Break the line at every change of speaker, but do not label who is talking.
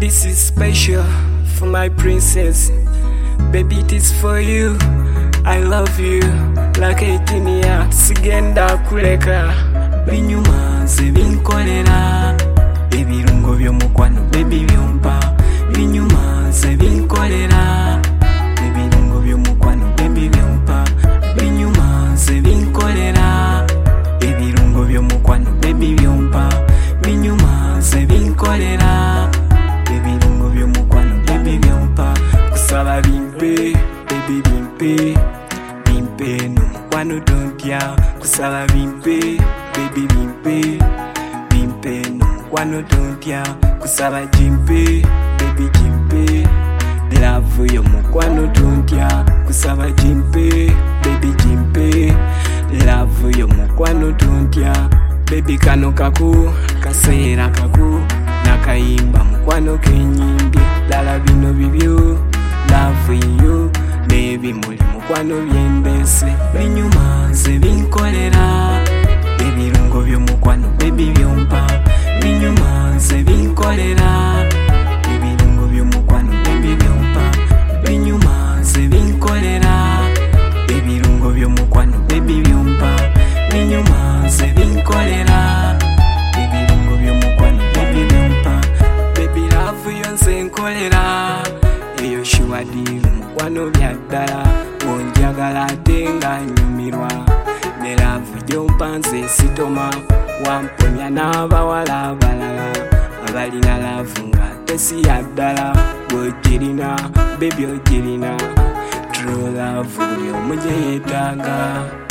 This is special for my princess. Baby, it is for you. I love you like 18 years. Sigenda kuleka binyuma ze binkolera ebirungo by'omukwano baby byompa binyuma ze binkolera ebirungo by'omukwano baby byompa binyuma ze binkolera ebirungo by'omukwano baby byompa binyuma ze binkolera ebirungo by'omukwano baby byompa kusaba bimpe baby bimpe bimpe n'omukwano tontya kusaba bimpe baby bimpe bimpe n'omukwano tontya kusaba jimpe baby jimpe love y'omukwano tontya kusaba jimpe baby jimpe love y'omukwano tontya baby kano kaku kaseera kaku nakayimba mukwano kenyimbi lala bino bibyo love you baby muli mukwano byendese binyuma ze binkolera ebirungo by'omukwano baby byompa binyuma ze binkolera ebirungo by'omukwano baby byompa binyuma ze binkolera ebirungo by'omukwano baby byompa binyuma ze binkolera ebirungo by'omukwano baby byompa baby love yonse nkolera eyo shiwadira omukwano byaddala onjagala ate nga nyumirwa ne love gyompa nze sitoma wamponya n'abawala abalala abalina love nga tesiyaddala bw'ogirina baby ogirina true love buli omu gye yeetaaga.